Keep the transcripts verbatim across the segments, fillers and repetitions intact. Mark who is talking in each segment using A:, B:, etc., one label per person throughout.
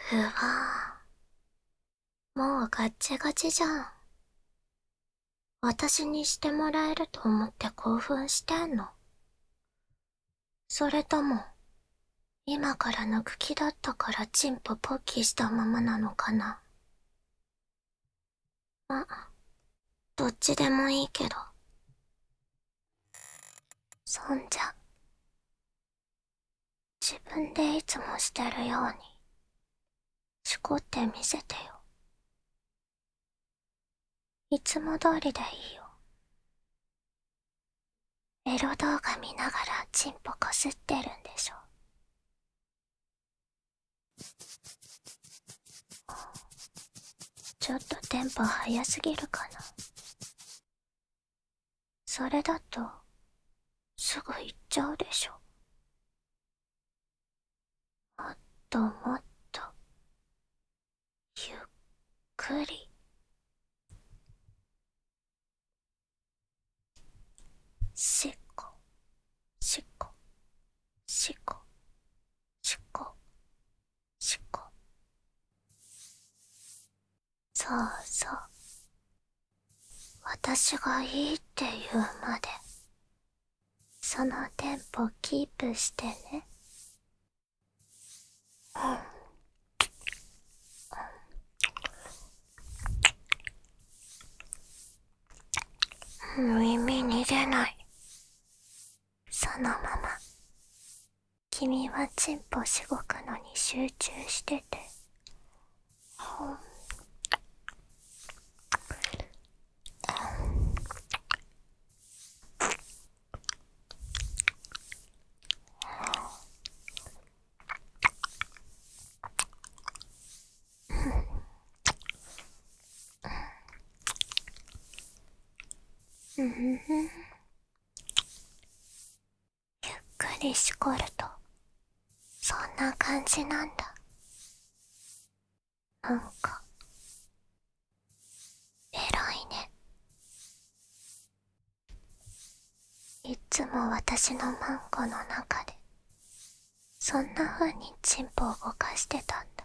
A: うわぁ、もうガッチガチじゃん。私にしてもらえると思って興奮してんの？それとも、今から抜く気だったからチンポポッキしたままなのかな？あ、どっちでもいいけど。そんじゃ、自分でいつもしてるように、しこってみせてよ。いつも通りでいいよ。エロ動画見ながらチンポこすってるんでしょ？ちょっとテンポ早すぎるかな。それだと、すぐ行っちゃうでしょ。もっともっと、ゆっくり。しっこ、しっこ、しっこ、しっこ、しっこ。そうそう。私がいいって言うまで、そのテンポキープしてね。うん。耳逃げない。そのまま。君はチンポしごくのに集中してて。うんふん。ゆっくりしこると、そんな感じなんだ。なんか、偉いね。いつも私のマンコの中で、そんな風にチンポを動かしてたんだ。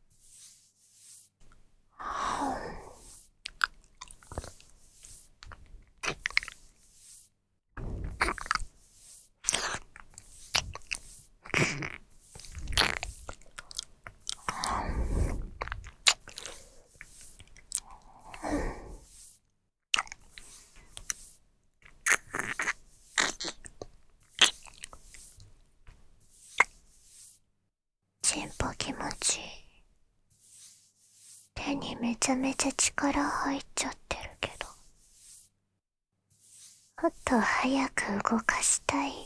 A: チンポ気持ちいい。手にめちゃめちゃ力入っちゃってるけど、もっと早く動かしたい。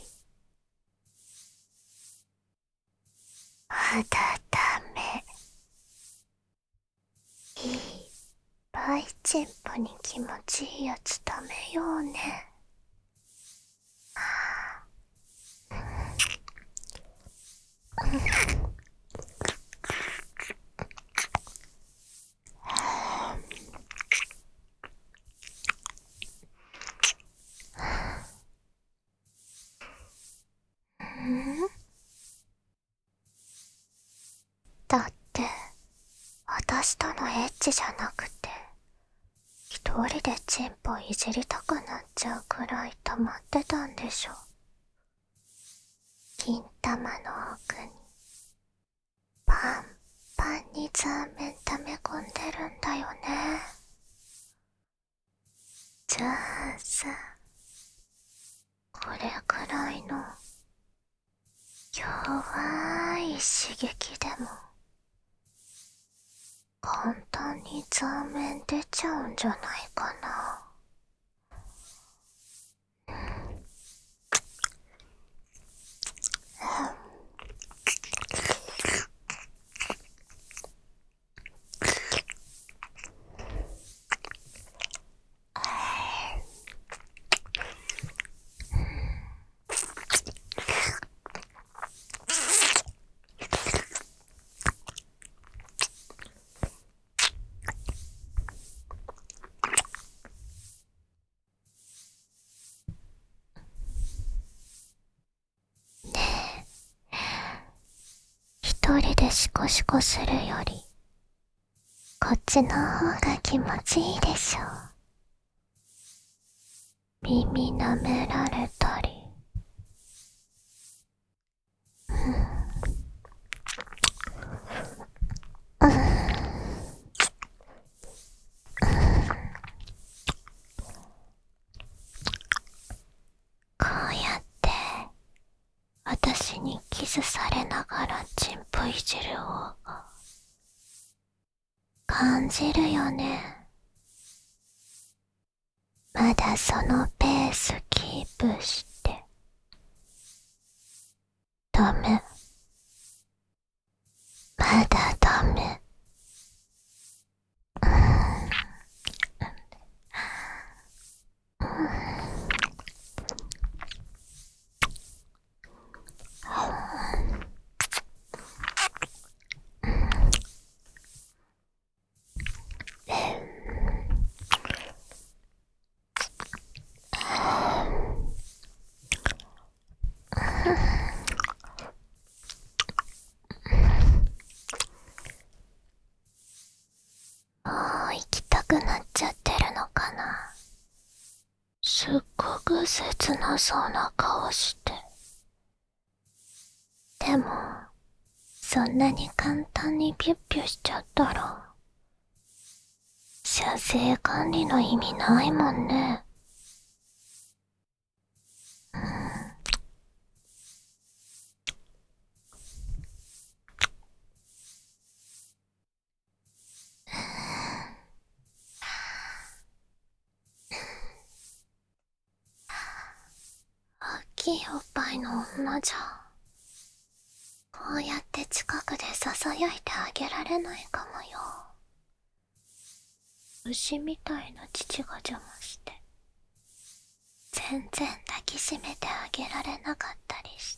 A: まだダメ。いっぱいチンポに気持ちいいやつ食べようね。ん？だって、私とのエッチじゃなくて、一人でチンポいじりたくなっちゃうくらい溜まってたんでしょ。金玉の奥に、パンパンにザーメン溜め込んでるんだよね。じゃあさ、これくらいの弱い刺激でも簡単にザーメン出ちゃうんじゃないかな。 一人でシコシコするよりこっちの方が気持ちいいでしょ。耳舐められたり、うん、うん、こうやって私にキスされながらチンポいじる方が感じるよね。まだそのペースキープして。ダメ。まだダメ。うーん。うーん。もう行きたくなっちゃってるのかな。すっごく切なそうな顔して。でも、そんなに簡単にピュッピュしちゃったら、射精管理の意味ないもんね。うん。大きいおっぱいの女じゃ、こうやって近くで囁いてあげられないかもよ。牛みたいな父が邪魔して、全然抱きしめてあげられなかったりして。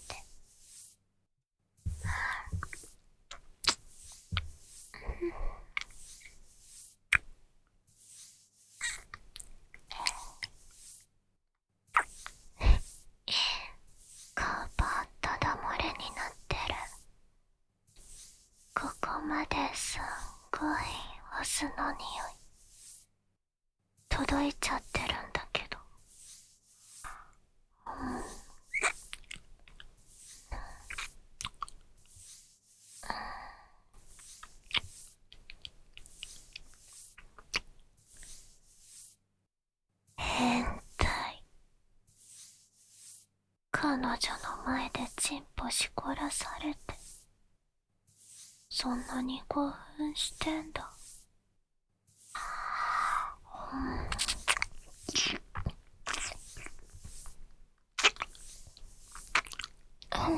A: カバーただ漏れになってる。ここまですっごいオスの匂い届いちゃってるんだけど、うん、変態。彼女の前でチンポしこらされてそんなに興奮してんだ。うん、うん、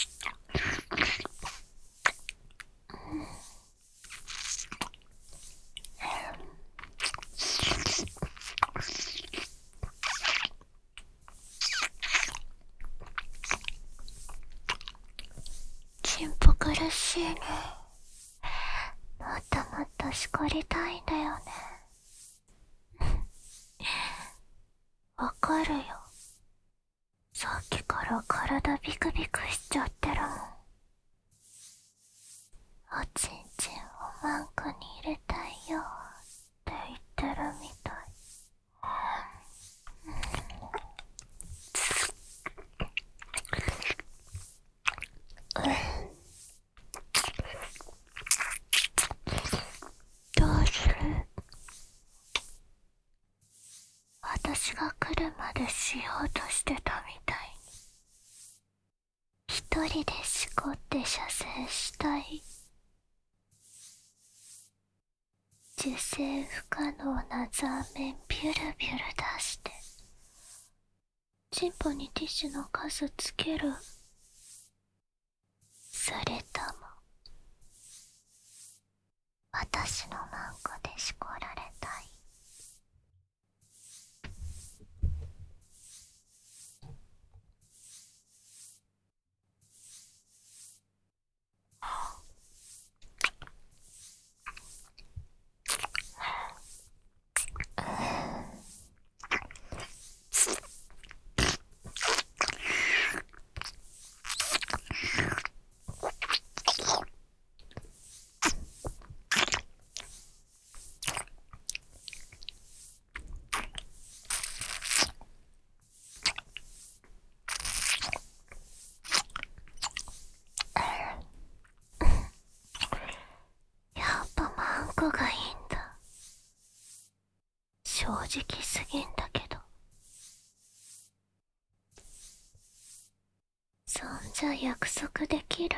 A: チンポ苦しいね。もっともっとしこりたいんだよね。わかるよ。さっきから体ビクビクしちゃってるもん。おちんちんをマンコに入れたいよって言ってるみたい。どうする？私が来るまでしようとしてたみたいに一人でしこって射精したい。受精不可能な座面ビュルビュル出してチンポにティッシュの数つける？それとも私のマンコでしこられたい？ こがいいんだ。正直すぎんだけど。そんじゃ約束できる？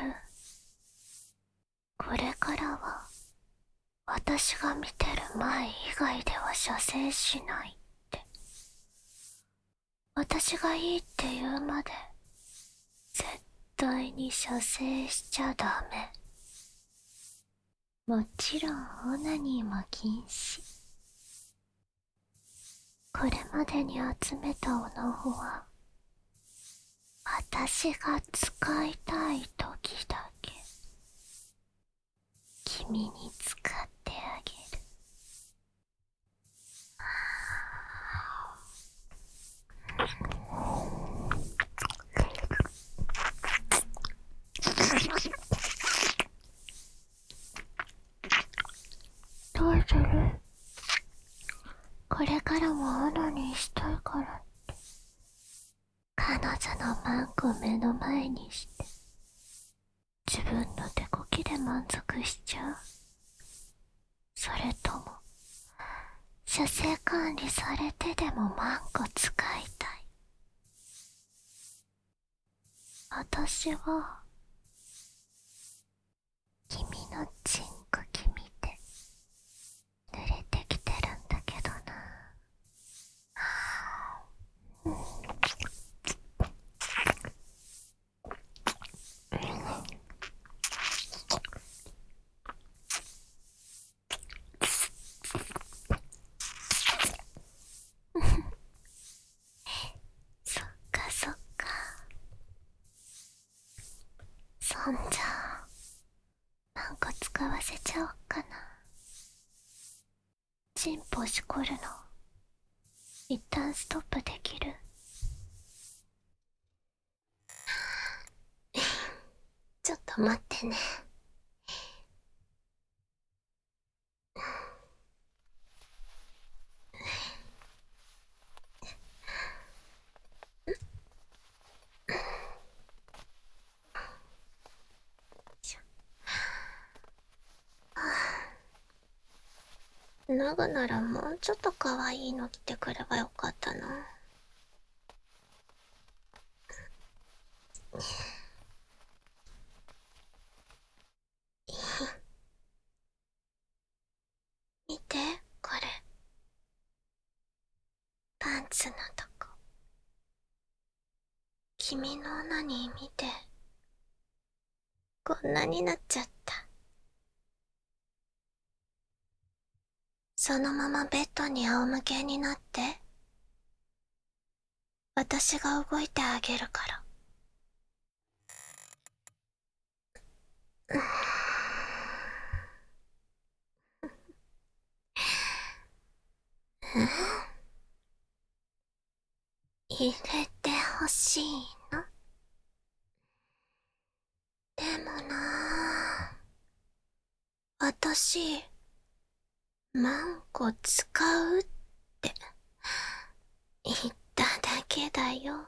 A: これからは私が見てる前以外では射精しないって。私がいいって言うまで絶対に射精しちゃダメ。もちろんオナニーも禁止。これまでに集めたおのほは私が使いたい時だけ君に使ってあげる。どうする？これからもオナニーしたいからって彼女のマンコ目の前にして自分の手こきで満足しちゃう？それとも射精管理されてでもマンコ使いたい？私は君のチンコキ見て濡れてきてるんだけどな。そっかそっか。そんじゃマンコ使わせちゃおっかな。チンポしこるの一旦ストップできる？ちょっと待ってね。脱ぐならもうちょっと可愛いの着てくればよかったな。見て、これ。パンツのとこ。君のオナニー見て。こんなになっちゃった。そのままベッドに仰向けになって。私が動いてあげるから。入れてほしいの？でもなぁ、私、マンコ使うって言っただけだよ。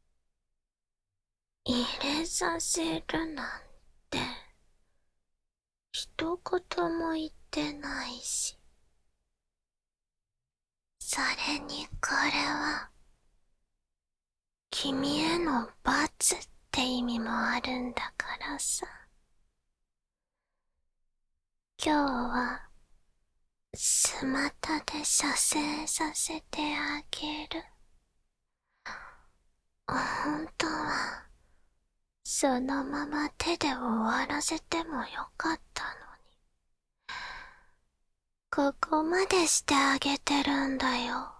A: 入れさせるなんて一言も言ってないし。それにこれは君への罰って意味もあるんだからさ。今日はスマタで射精させてあげる。本当はそのまま手で終わらせてもよかったのに。ここまでしてあげてるんだよ。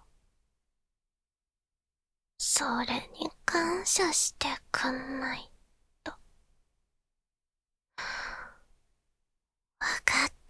A: それに感謝してくんないと。わかった。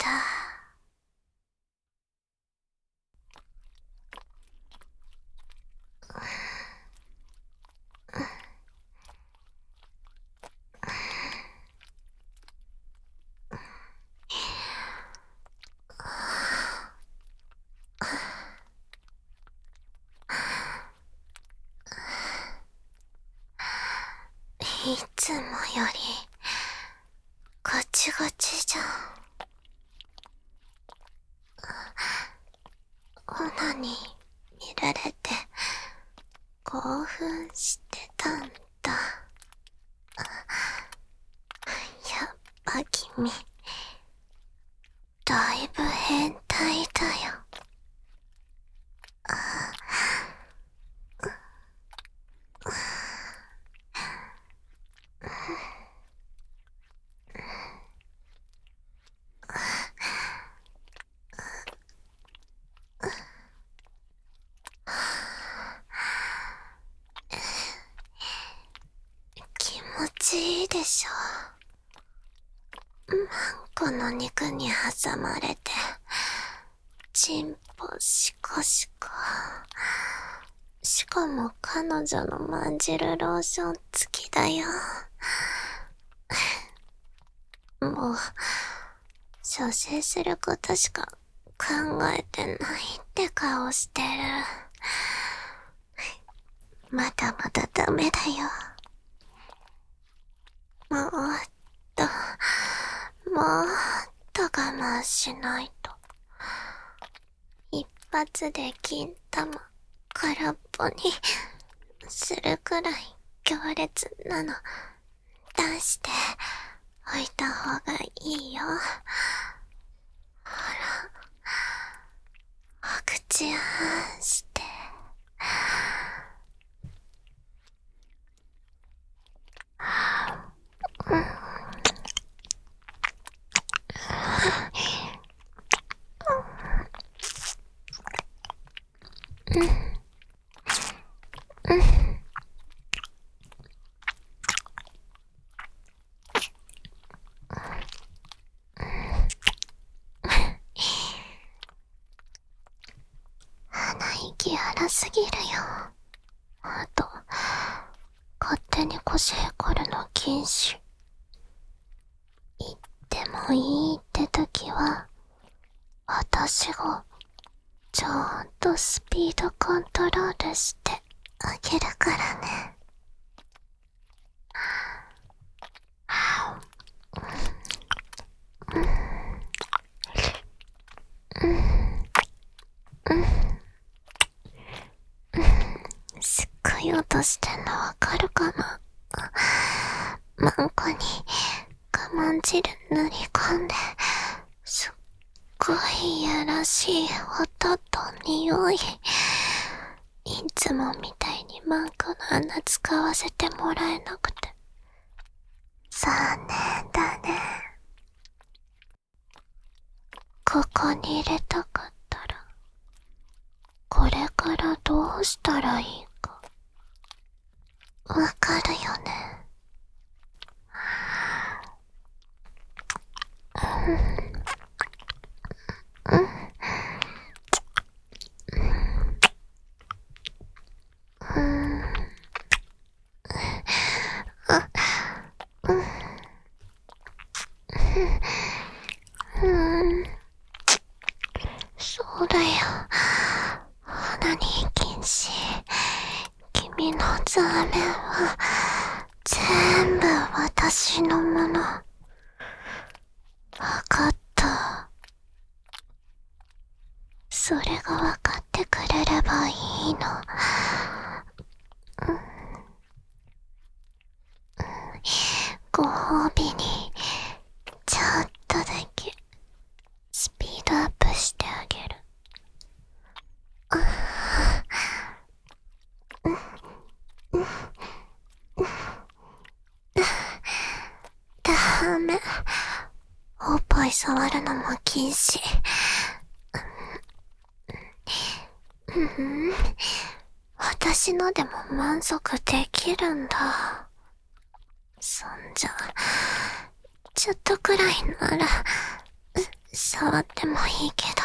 A: いつもよりガチガチじゃん。 オナに見られて興奮してたんだ。やっぱ君だいぶ変態だよ。気持ちいいでしょ。マンコの肉に挟まれてチンポシコシコ。しかも彼女のまんじるローション付きだよ。もう射精することしか考えてないって顔してる。まだまだダメだよ。もっともっと我慢しないと。一発で金玉空っぽにするくらい強烈なの出しておいた方がいいよ。ほら、お口あんして。鼻息荒すぎるよ。あと勝手に腰へくるの禁止。言ってもいいって時は私がちゃんとスピードコントロールしてあげるからね。すっごい音してんのわかるかな。マンコに我慢汁塗り込んで、すっごいいやらしい音と匂い。いつもみたいにマンコの穴使わせてもらえなくて残念だね。ここに入れたかったらこれからどうしたらいいかわかるよね。そうだよ。鼻に禁止。君のザーメンは全部私のもの。わかった。それがわかってくれればいいの。ご褒美にちょっとだけスピードアップしてあげる。ダメ。おっぱい触るのも禁止。うん、私のでも満足できるんだ。そんじゃちょっとくらいなら触ってもいいけど。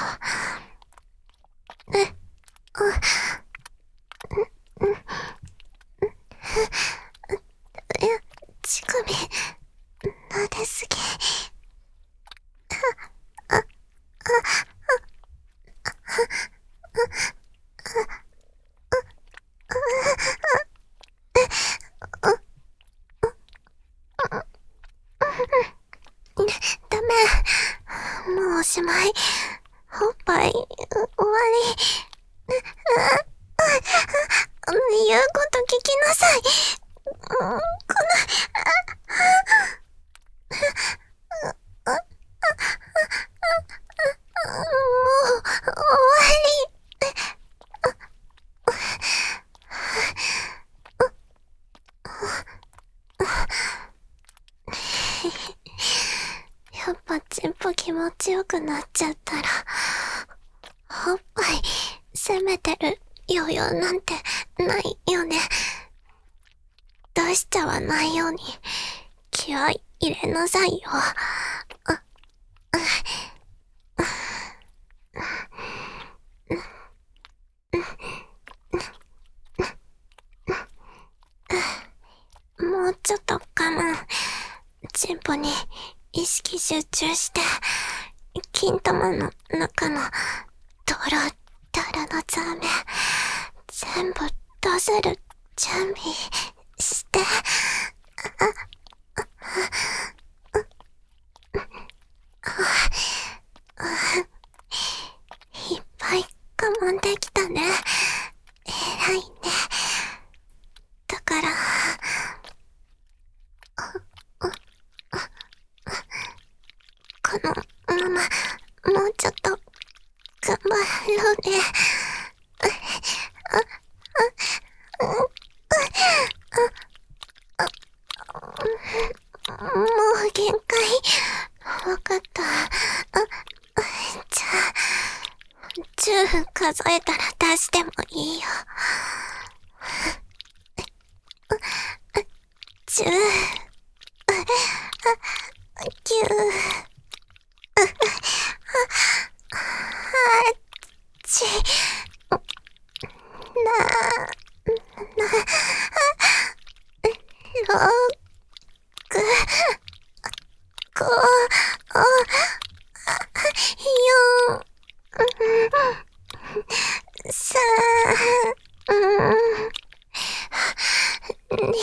A: え、あ、うん、うん、いや、乳首撫ですぎ。あ、あ、あ、ダメ。もうおしまい。 おっぱい、う終わり。言うこと聞きなさい。この、もう、終わり。やっぱチンポ気持ちよくなっちゃったら、おっぱい、責めてる余裕なんてないよね。出しちゃわないように、気合い入れなさいよ。もうちょっと我慢。チンポに意識集中して、金玉の中のドロドロのザメ、全部出せる準備して。いっぱい我慢できたね。偉いね。だから、このまま、もうちょっと、頑張ろうね。もう限界。わかった。じゃあ、じゅう数えたら出してもいいよ。じゅう、きゅう、はち、な、な、ろく、ご、よん、さん、に、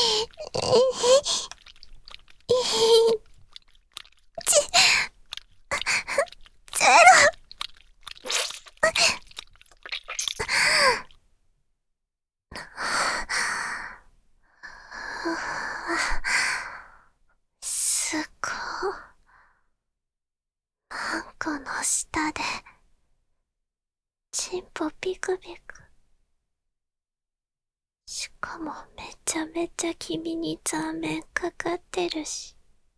A: ゼロ。すごい。マンコの下で、チンポピクピク。しかもめちゃめちゃ君にザーメンかかってるし。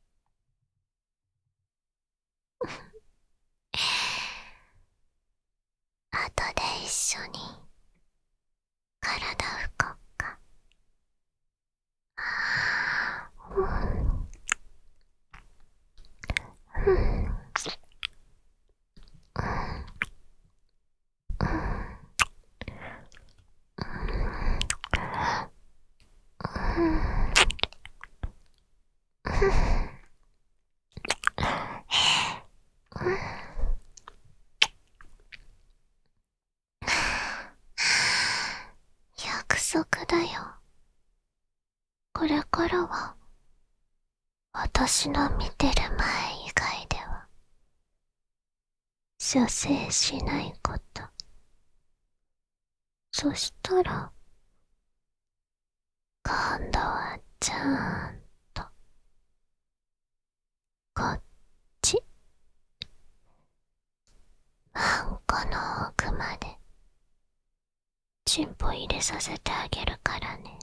A: 後で一緒に体拭こっか。うん、うん、約束だよ。これからは私の見てる前以外では射精しないこと。そしたら今度はちゃんとこっち、マンコの奥までチンポ入れさせてあげるからね。